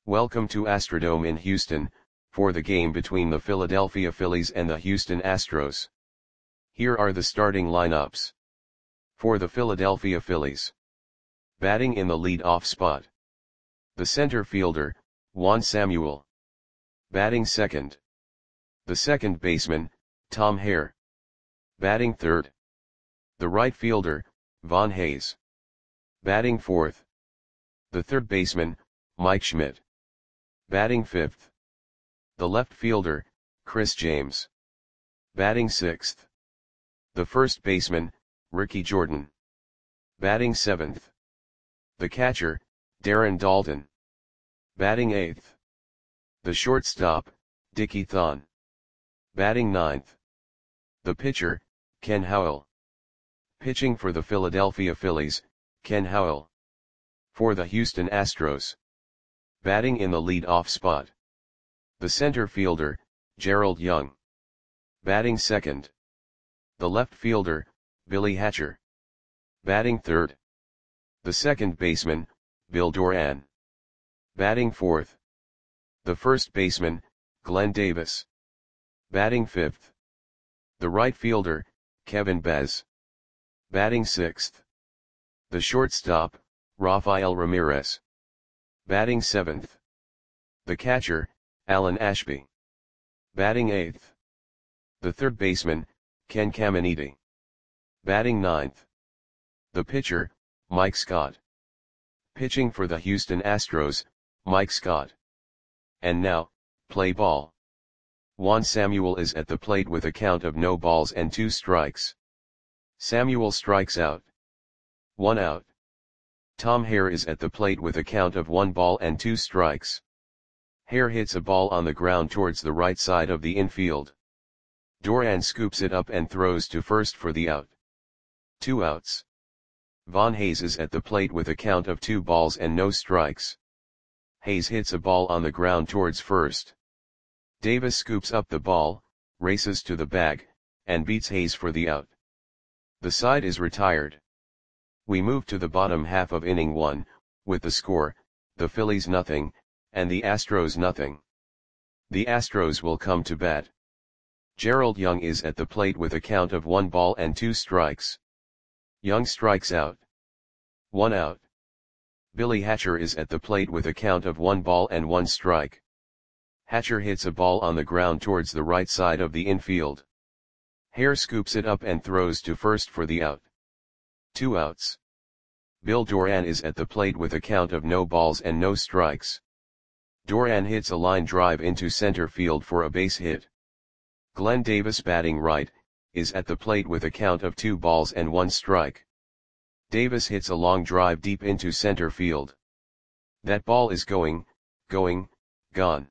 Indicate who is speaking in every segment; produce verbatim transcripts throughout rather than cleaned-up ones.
Speaker 1: Welcome to Astrodome in Houston, for the game between the Philadelphia Phillies and the Houston Astros. Here are the starting lineups. For the Philadelphia Phillies. Batting in the lead-off spot. The center fielder, Juan Samuel. Batting second. The second baseman, Tom Hare. Batting third. The right fielder, Von Hayes. Batting fourth. The third baseman, Mike Schmidt. Batting fifth. The left fielder, Chris James. Batting sixth. The first baseman, Ricky Jordan. Batting seventh. The catcher, Darren Daulton. Batting eighth. The shortstop, Dickie Thon. Batting ninth. The pitcher, Ken Howell. Pitching for the Philadelphia Phillies, Ken Howell. For the Houston Astros. Batting in the lead-off spot. The center fielder, Gerald Young. Batting second. The left fielder, Billy Hatcher. Batting third. The second baseman, Bill Doran. Batting fourth. The first baseman, Glenn Davis. Batting fifth. The right fielder, Kevin Bez. Batting sixth. The shortstop, Rafael Ramirez. Batting seventh. The catcher, Alan Ashby. Batting eighth. The third baseman, Ken Caminiti. Batting ninth. The pitcher, Mike Scott. Pitching for the Houston Astros, Mike Scott. And now, play ball. Juan Samuel is at the plate with a count of no balls and two strikes. Samuel strikes out. One out. Tom Hare is at the plate with a count of one ball and two strikes. Hare hits a ball on the ground towards the right side of the infield. Doran scoops it up and throws to first for the out. Two outs. Von Hayes is at the plate with a count of two balls and no strikes. Hayes hits a ball on the ground towards first. Davis scoops up the ball, races to the bag, and beats Hayes for the out. The side is retired. We move to the bottom half of inning one, with the score, the Phillies nothing, and the Astros nothing. The Astros will come to bat. Gerald Young is at the plate with a count of one ball and two strikes. Young strikes out. One out. Billy Hatcher is at the plate with a count of one ball and one strike. Hatcher hits a ball on the ground towards the right side of the infield. Hare scoops it up and throws to first for the out. Two outs. Bill Doran is at the plate with a count of no balls and no strikes. Doran hits a line drive into center field for a base hit. Glenn Davis, batting right, is at the plate with a count of two balls and one strike. Davis hits a long drive deep into center field. That ball is going, going, gone.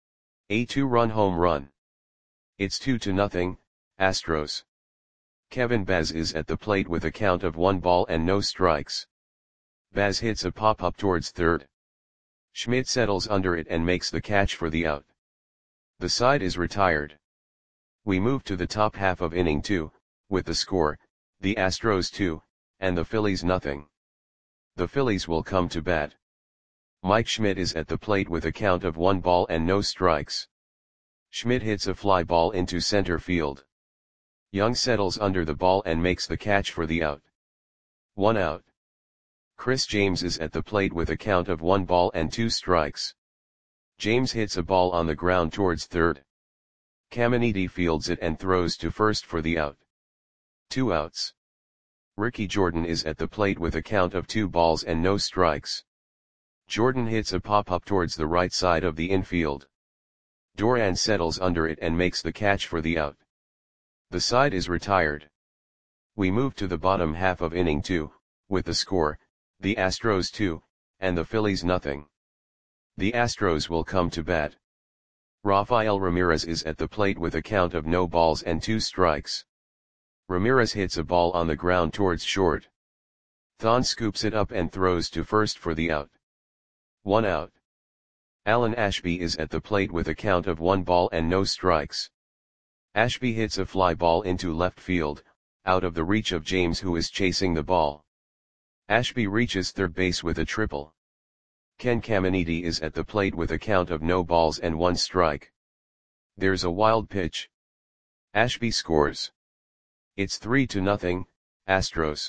Speaker 1: A two-run home run. It's two to nothing, Astros. Kevin Bez is at the plate with a count of one ball and no strikes. Bez hits a pop-up towards third. Schmidt settles under it and makes the catch for the out. The side is retired. We move to the top half of inning two, with the score, the Astros two, and the Phillies nothing. The Phillies will come to bat. Mike Schmidt is at the plate with a count of one ball and no strikes. Schmidt hits a fly ball into center field. Young settles under the ball and makes the catch for the out. One out. Chris James is at the plate with a count of one ball and two strikes. James hits a ball on the ground towards third. Caminiti fields it and throws to first for the out. Two outs. Ricky Jordan is at the plate with a count of two balls and no strikes. Jordan hits a pop-up towards the right side of the infield. Doran settles under it and makes the catch for the out. The side is retired. We move to the bottom half of inning two, with the score, the Astros two, and the Phillies nothing. The Astros will come to bat. Rafael Ramirez is at the plate with a count of no balls and two strikes. Ramirez hits a ball on the ground towards short. Thon scoops it up and throws to first for the out. One out. Alan Ashby is at the plate with a count of one ball and no strikes. Ashby hits a fly ball into left field, out of the reach of James, who is chasing the ball. Ashby reaches third base with a triple. Ken Caminiti is at the plate with a count of no balls and one strike. There's a wild pitch. Ashby scores. It's three to nothing, Astros.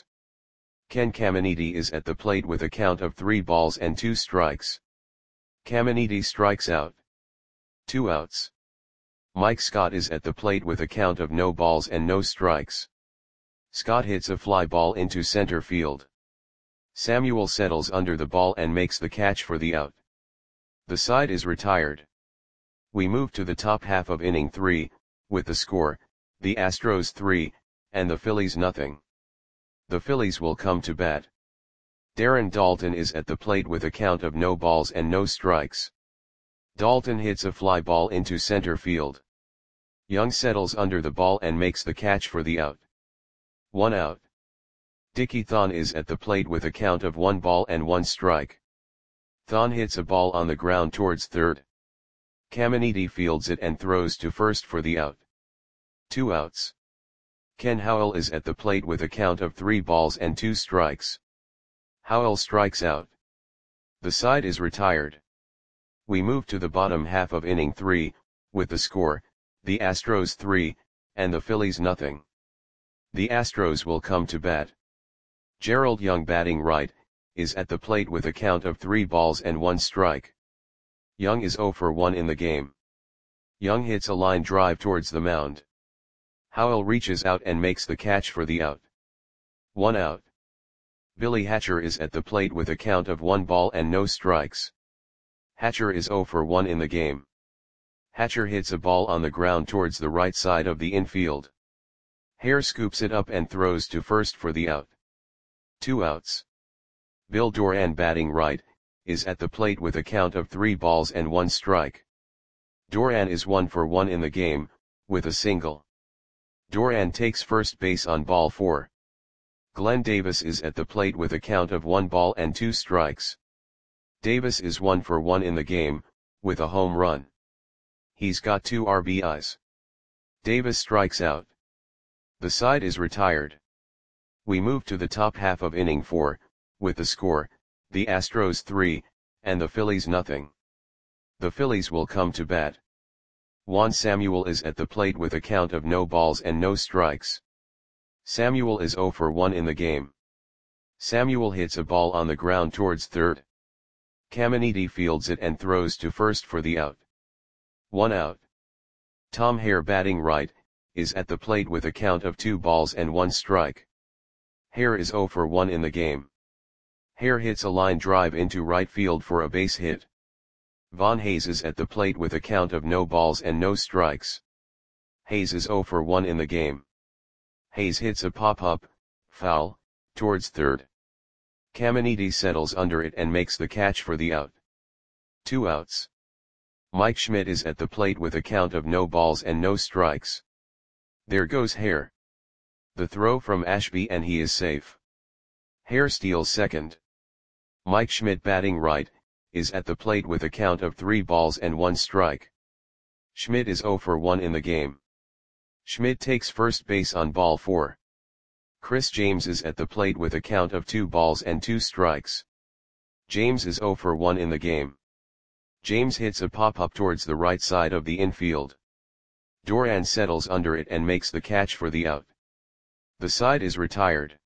Speaker 1: Ken Caminiti is at the plate with a count of three balls and two strikes. Caminiti strikes out. Two outs. Mike Scott is at the plate with a count of no balls and no strikes. Scott hits a fly ball into center field. Samuel settles under the ball and makes the catch for the out. The side is retired. We move to the top half of inning three, with the score, the Astros three, and the Phillies nothing. The Phillies will come to bat. Darren Daulton is at the plate with a count of no balls and no strikes. Daulton hits a fly ball into center field. Young settles under the ball and makes the catch for the out. One out. Dickie Thon is at the plate with a count of one ball and one strike. Thon hits a ball on the ground towards third. Caminiti fields it and throws to first for the out. Two outs. Ken Howell is at the plate with a count of three balls and two strikes. Howell strikes out. The side is retired. We move to the bottom half of inning three, with the score, the Astros three, and the Phillies nothing. The Astros will come to bat. Gerald Young batting right, is at the plate with a count of three balls and one strike. Young is oh for one in the game. Young hits a line drive towards the mound. Howell reaches out and makes the catch for the out. One out. Billy Hatcher is at the plate with a count of one ball and no strikes. Hatcher is oh for one in the game. Hatcher hits a ball on the ground towards the right side of the infield. Hare scoops it up and throws to first for the out. Two outs. Bill Doran batting right, is at the plate with a count of three balls and one strike. Doran is one for one in the game, with a single. Doran takes first base on ball four. Glenn Davis is at the plate with a count of one ball and two strikes. Davis is one for one in the game, with a home run. He's got two R B Is. Davis strikes out. The side is retired. We move to the top half of inning four, with the score, the Astros three, and the Phillies nothing. The Phillies will come to bat. Juan Samuel is at the plate with a count of no balls and no strikes. Samuel is oh for one in the game. Samuel hits a ball on the ground towards third. Caminiti fields it and throws to first for the out. One out. Tom Hare batting right, is at the plate with a count of two balls and one strike. Hare is oh for one in the game. Hare hits a line drive into right field for a base hit. Von Hayes is at the plate with a count of no balls and no strikes. Hayes is oh for one in the game. Hayes hits a pop-up, foul, towards third. Caminiti settles under it and makes the catch for the out. Two outs. Mike Schmidt is at the plate with a count of no balls and no strikes. There goes Hare. The throw from Ashby and he is safe. Hare steals second. Mike Schmidt batting right, is at the plate with a count of three balls and one strike. Schmidt is oh for one in the game. Schmidt takes first base on ball four. Chris James is at the plate with a count of two balls and two strikes. James is oh for one in the game. James hits a pop-up towards the right side of the infield. Doran settles under it and makes the catch for the out. The side is retired.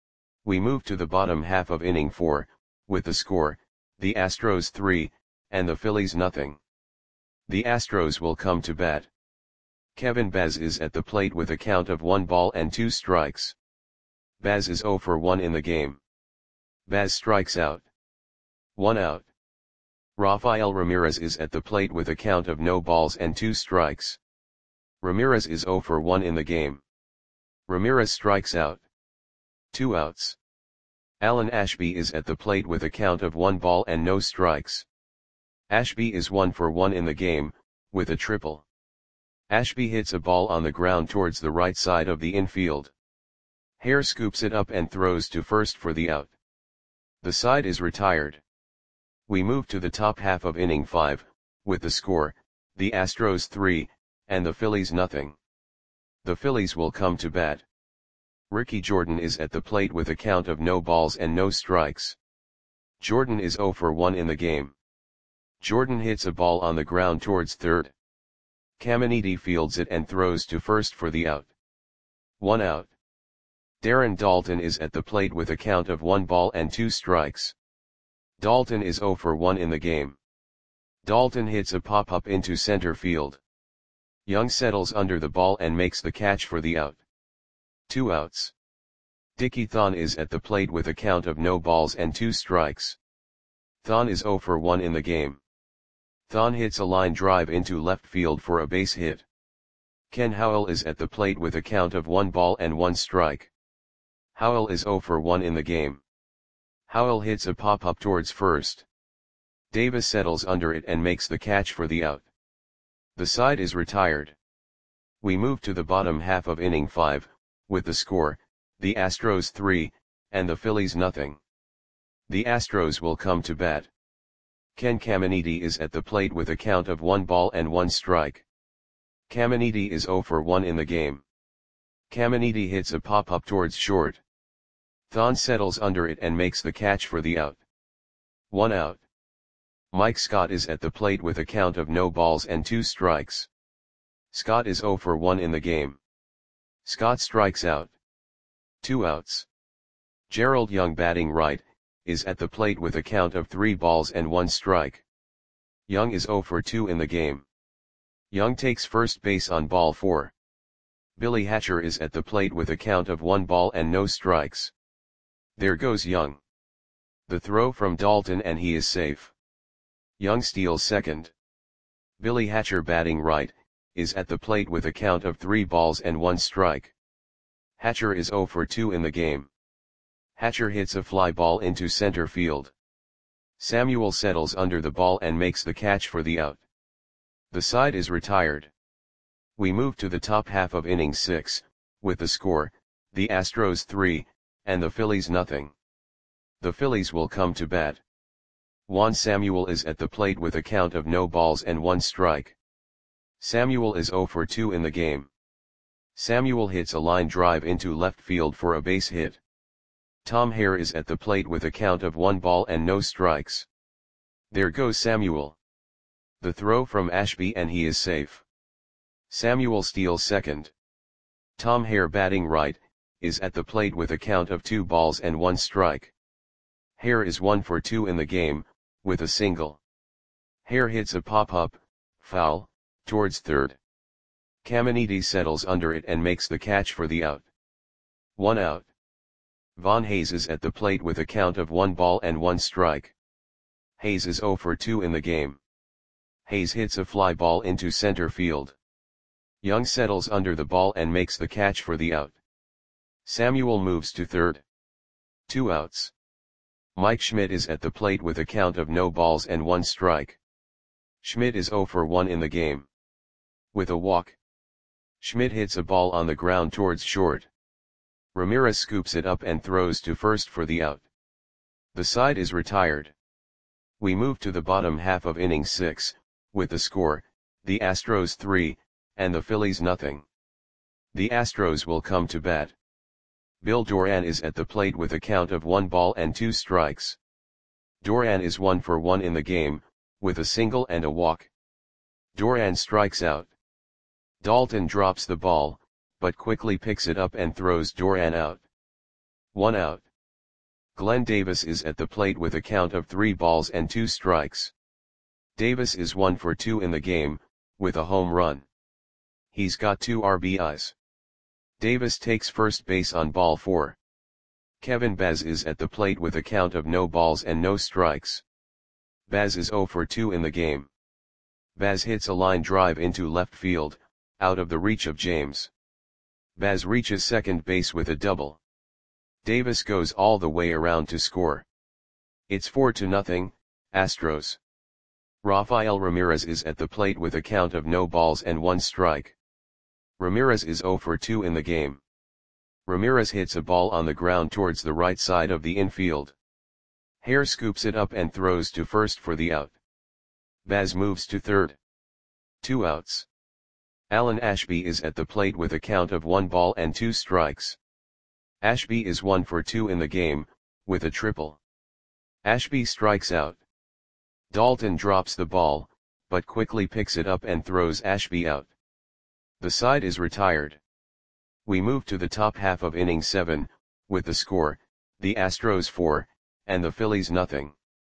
Speaker 1: We move to the bottom half of inning four, with the score, the Astros three, and the Phillies nothing. The Astros will come to bat. Kevin Baz is at the plate with a count of one ball and two strikes. Baz is oh for one in the game. Baz strikes out. One out. Rafael Ramirez is at the plate with a count of no balls and two strikes. Ramirez is oh for one in the game. Ramirez strikes out. Two outs. Alan Ashby is at the plate with a count of one ball and no strikes. Ashby is one for one in the game, with a triple. Ashby hits a ball on the ground towards the right side of the infield. Hare scoops it up and throws to first for the out. The side is retired. We move to the top half of inning five, with the score, the Astros three, and the Phillies nothing. The Phillies will come to bat. Ricky Jordan is at the plate with a count of no balls and no strikes. Jordan is zero for one in the game. Jordan hits a ball on the ground towards third. Caminiti fields it and throws to first for the out. One out. Darren Daulton is at the plate with a count of one ball and two strikes. Daulton is zero for one in the game. Daulton hits a pop-up into center field. Young settles under the ball and makes the catch for the out. Two outs. Dickie Thon is at the plate with a count of no balls and two strikes. Thon is zero for one in the game. Thon hits a line drive into left field for a base hit. Ken Howell is at the plate with a count of one ball and one strike. Howell is zero for one in the game. Howell hits a pop-up towards first. Davis settles under it and makes the catch for the out. The side is retired. We move to the bottom half of inning five, with the score, the Astros three, and the Phillies nothing. The Astros will come to bat. Ken Caminiti is at the plate with a count of one ball and one strike. Caminiti is zero for one in the game. Caminiti hits a pop-up towards short. Thon settles under it and makes the catch for the out. One out. Mike Scott is at the plate with a count of no balls and two strikes. Scott is zero for one in the game. Scott strikes out. Two outs. Gerald Young, batting right, is at the plate with a count of three balls and one strike. Young is zero for two in the game. Young takes first base on ball four. Billy Hatcher is at the plate with a count of one ball and no strikes. There goes Young. The throw from Daulton and he is safe. Young steals second. Billy Hatcher, batting right, is at the plate with a count of three balls and one strike. Hatcher is zero for two in the game. Hatcher hits a fly ball into center field. Samuel settles under the ball and makes the catch for the out. The side is retired. We move to the top half of inning six, with the score, the Astros three, and the Phillies nothing. The Phillies will come to bat. Juan Samuel is at the plate with a count of no balls and one strike. Samuel is zero for two in the game. Samuel hits a line drive into left field for a base hit. Tom Hare is at the plate with a count of one ball and no strikes. There goes Samuel. The throw from Ashby and he is safe. Samuel steals second. Tom Hare, batting right, is at the plate with a count of two balls and one strike. Hare is one for two in the game, with a single. Hare hits a pop-up, foul, towards third. Caminiti settles under it and makes the catch for the out. One out. Von Hayes is at the plate with a count of one ball and one strike. Hayes is zero for two in the game. Hayes hits a fly ball into center field. Young settles under the ball and makes the catch for the out. Samuel moves to third. Two outs. Mike Schmidt is at the plate with a count of no balls and one strike. Schmidt is zero for one in the game. With a walk. Schmidt hits a ball on the ground towards short. Ramirez scoops it up and throws to first for the out. The side is retired. We move to the bottom half of inning six, with the score, the Astros three, and the Phillies nothing. The Astros will come to bat. Bill Doran is at the plate with a count of one ball and two strikes. Doran is one for one in the game, with a single and a walk. Doran strikes out. Daulton drops the ball, but quickly picks it up and throws Doran out. One out. Glenn Davis is at the plate with a count of three balls and two strikes. Davis is one for two in the game, with a home run. He's got two R B Is. Davis takes first base on ball four. Kevin Baz is at the plate with a count of no balls and no strikes. Baz is zero for two in the game. Baz hits a line drive into left field, out of the reach of James. Baz reaches second base with a double. Davis goes all the way around to score. It's four to nothing, Astros. Rafael Ramirez is at the plate with a count of no balls and one strike. Ramirez is zero for two in the game. Ramirez hits a ball on the ground towards the right side of the infield. Hare scoops it up and throws to first for the out. Baz moves to third. Two outs. Alan Ashby is at the plate with a count of one ball and two strikes. Ashby is one for two in the game, with a triple. Ashby strikes out. Dalton drops the ball, but quickly picks it up and throws Ashby out. The side is retired. We move to the top half of inning seven, with the score, the Astros four, and the Phillies nothing.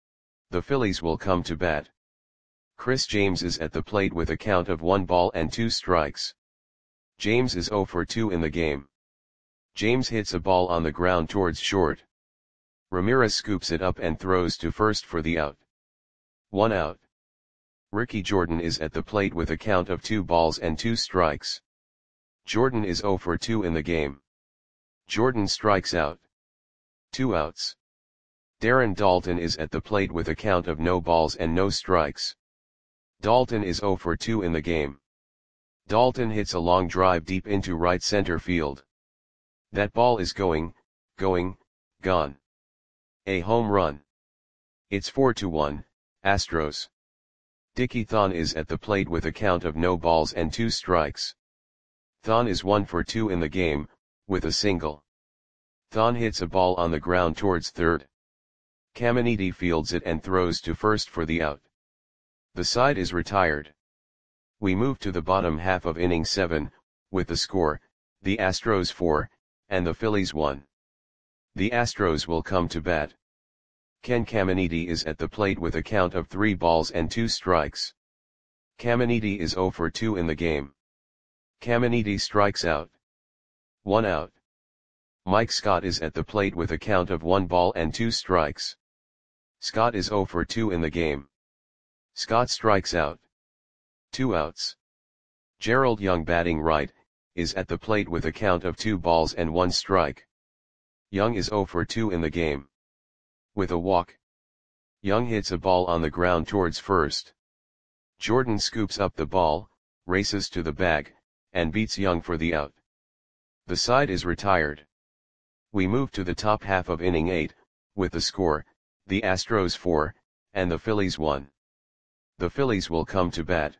Speaker 1: The Phillies will come to bat. Chris James is at the plate with a count of one ball and two strikes. James is oh for two in the game. James hits a ball on the ground towards short. Ramirez scoops it up and throws to first for the out. One out. Ricky Jordan is at the plate with a count of two balls and two strikes. Jordan is oh for two in the game. Jordan strikes out. Two outs. Darren Daulton is at the plate with a count of no balls and no strikes. Daulton is oh for two in the game. Daulton hits a long drive deep into right center field. That ball is going, going, gone. A home run. It's four to one, Astros. Dickie Thon is at the plate with a count of no balls and two strikes. Thon is one for two in the game, with a single. Thon hits a ball on the ground towards third. Caminiti fields it and throws to first for the out. The side is retired. We move to the bottom half of inning seven, with the score, the Astros four, and the Phillies one. The Astros will come to bat. Ken Caminiti is at the plate with a count of three balls and two strikes. Caminiti is oh for two in the game. Caminiti strikes out. One out. Mike Scott is at the plate with a count of one ball and two strikes. Scott is oh for two in the game. Scott strikes out. Two outs. Gerald Young, batting right, is at the plate with a count of two balls and one strike. Young is oh for two in the game. With a walk. Young hits a ball on the ground towards first. Jordan scoops up the ball, races to the bag, and beats Young for the out. The side is retired. We move to the top half of inning eight, with the score, the Astros four, and the Phillies one. The Phillies will come to bat.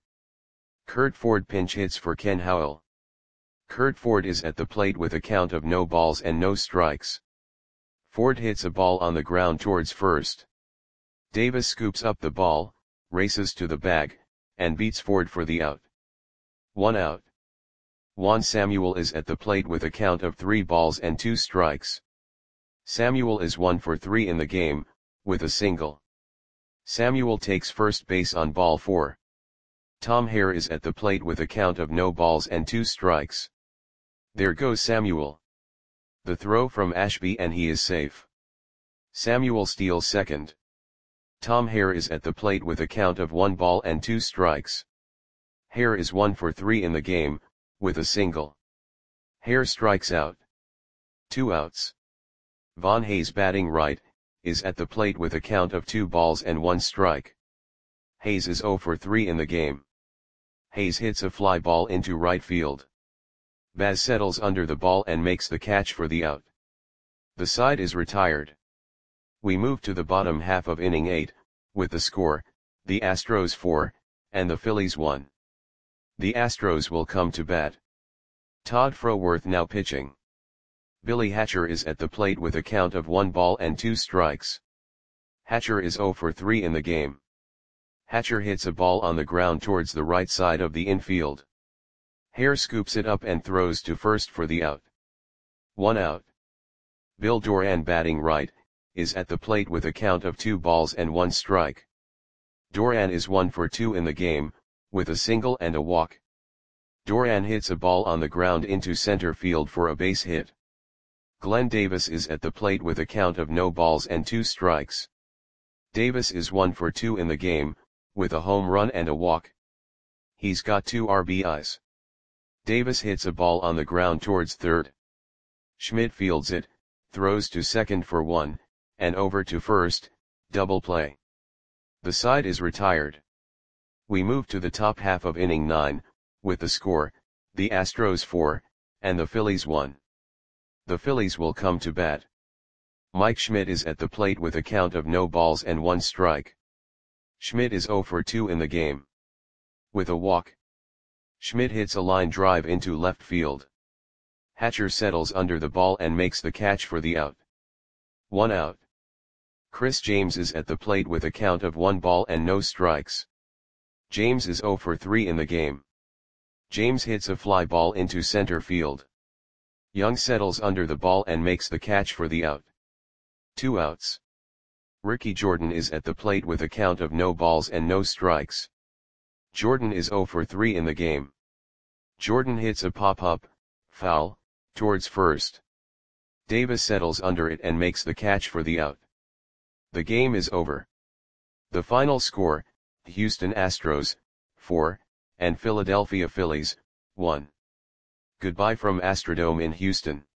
Speaker 1: Kurt Ford pinch hits for Ken Howell. Kurt Ford is at the plate with a count of no balls and no strikes. Ford hits a ball on the ground towards first. Davis scoops up the ball, races to the bag, and beats Ford for the out. One out. Juan Samuel is at the plate with a count of three balls and two strikes. Samuel is one for three in the game, with a single. Samuel takes first base on ball four. Tom Hare is at the plate with a count of no balls and two strikes. There goes Samuel. The throw from Ashby and he is safe. Samuel steals second. Tom Hare is at the plate with a count of one ball and two strikes. Hare is one for three in the game, with a single. Hare strikes out. Two outs. Von Hayes, batting right, is at the plate with a count of two balls and one strike. Hayes is oh for three in the game. Hayes hits a fly ball into right field. Baz settles under the ball and makes the catch for the out. The side is retired. We move to the bottom half of inning eight, with the score, the Astros four, and the Phillies one. The Astros will come to bat. Todd Froworth now pitching. Billy Hatcher is at the plate with a count of one ball and two strikes. Hatcher is oh for three in the game. Hatcher hits a ball on the ground towards the right side of the infield. Hare scoops it up and throws to first for the out. One out. Bill Doran, batting right, is at the plate with a count of two balls and one strike. Doran is one for two in the game, with a single and a walk. Doran hits a ball on the ground into center field for a base hit. Glenn Davis is at the plate with a count of no balls and two strikes. Davis is one for two in the game, with a home run and a walk. He's got two R B Is. Davis hits a ball on the ground towards third. Schmidt fields it, throws to second for one, and over to first, double play. The side is retired. We move to the top half of inning nine, with the score, the Astros four, and the Phillies one. The Phillies will come to bat. Mike Schmidt is at the plate with a count of no balls and one strike. Schmidt is oh for two in the game. With a walk. Schmidt hits a line drive into left field. Hatcher settles under the ball and makes the catch for the out. One out. Chris James is at the plate with a count of one ball and no strikes. James is zero for three in the game. James hits a fly ball into center field. Young settles under the ball and makes the catch for the out. Two outs. Ricky Jordan is at the plate with a count of no balls and no strikes. Jordan is zero for three in the game. Jordan hits a pop-up, foul, towards first. Davis settles under it and makes the catch for the out. The game is over. The final score, Houston Astros, four, and Philadelphia Phillies, one. Goodbye from Astrodome in Houston.